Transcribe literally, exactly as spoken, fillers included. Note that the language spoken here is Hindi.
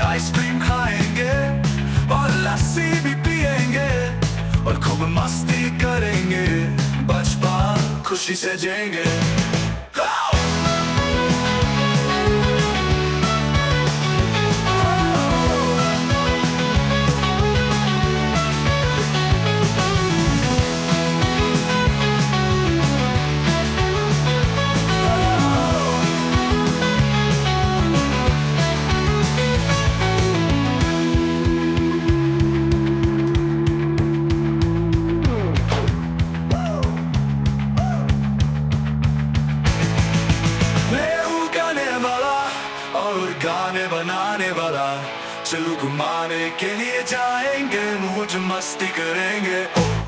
आइसक्रीम खाएंगे और लस्सी भी पिएंगे और खूब मस्ती करेंगे, बचपन खुशी से जिएंगे। और गाने बनाने वाला, चलो घुमाने के लिए जाएंगे, मौज मस्ती करेंगे।